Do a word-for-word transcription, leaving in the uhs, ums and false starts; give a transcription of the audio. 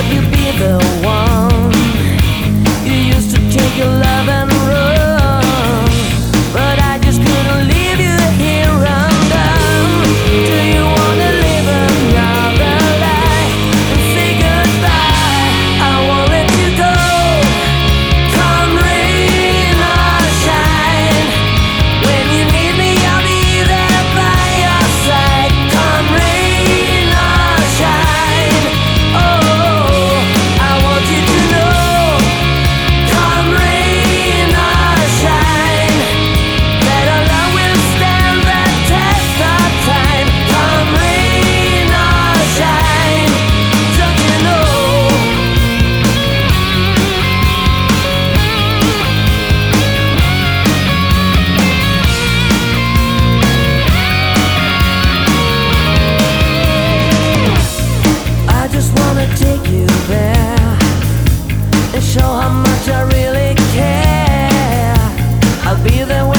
you be the one? You used to take your love and run, but I just couldn't leave you here undone. Do you wanna live another life and say goodbye? I won't let you go. Come rain or shine, when you need me I'll be there by your side. Come rain or shine, oh, I want you to know. Come rain or shine, that our love will stand the test of time. Come rain or shine, don't you know? I just wanna take you there and show how much I really care. I'll be there when